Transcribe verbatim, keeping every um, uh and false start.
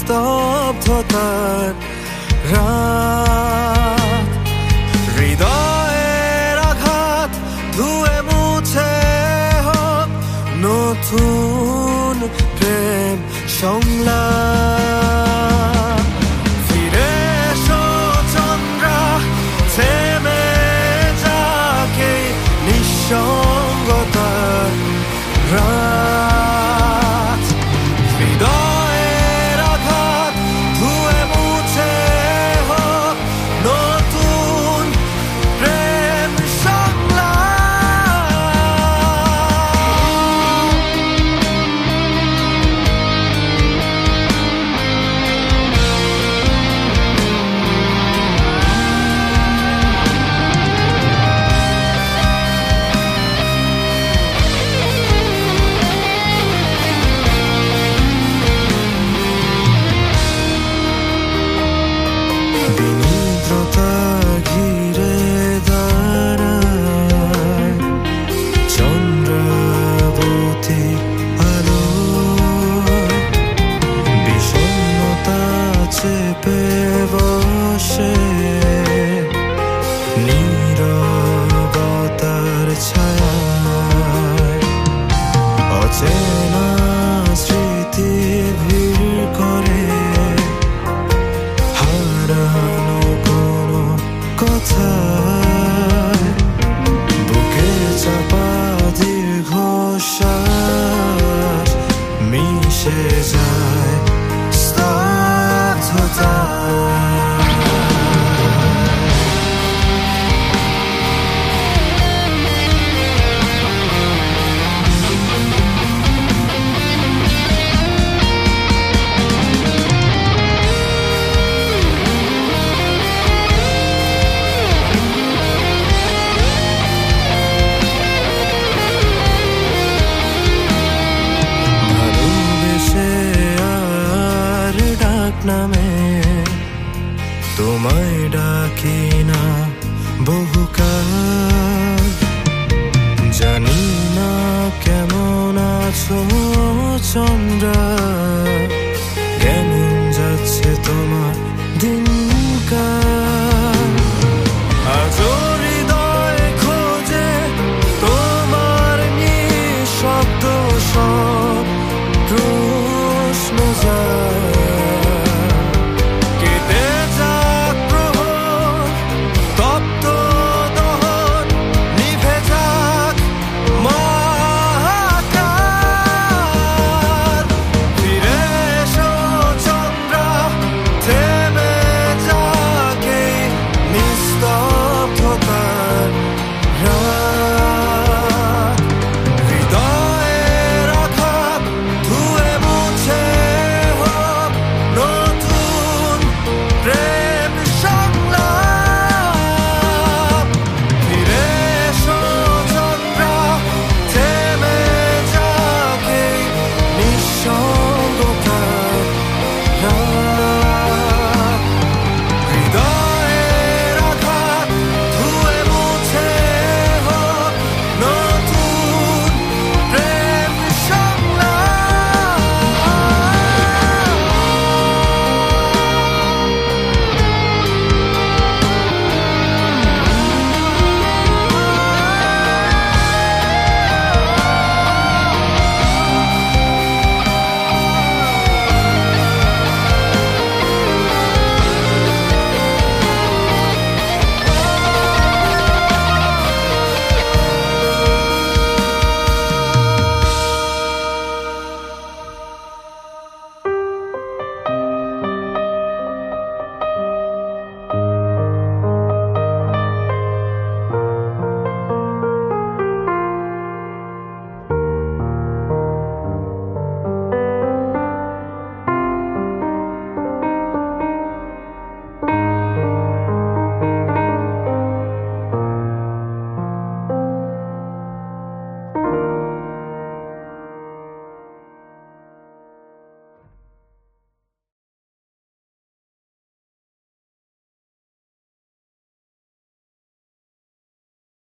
স্তব্ধতার রাত হৃদয়ের আঘাত ধুয়ে মুছে হোক নতুন প্রেম সংলাপ ফিরে এসো চন্দ্রা থেমে যাকে নিঃসঙ্গতার রাত হৃদয়ের আঘাত ধুয়ে মুছে হোক নতুন প্রেম বিনিদ্রতা ঘিরে দাঁড়ায় চন্দ্রাবতী আলো বিষণ্ণতা চেপে বসে নীরবতার ছায়ায় অচেনা স্মৃতি ভিড় করে হারানো কোনো কথায় বুকে চাপা দীর্ঘশ্বাস মিশে যায় স্তব্ধতায় ভালোবেসে আর ডাক নামে তোমায় ডাকি না বহুকাল জানি না কেমন আছো চন্দ্রা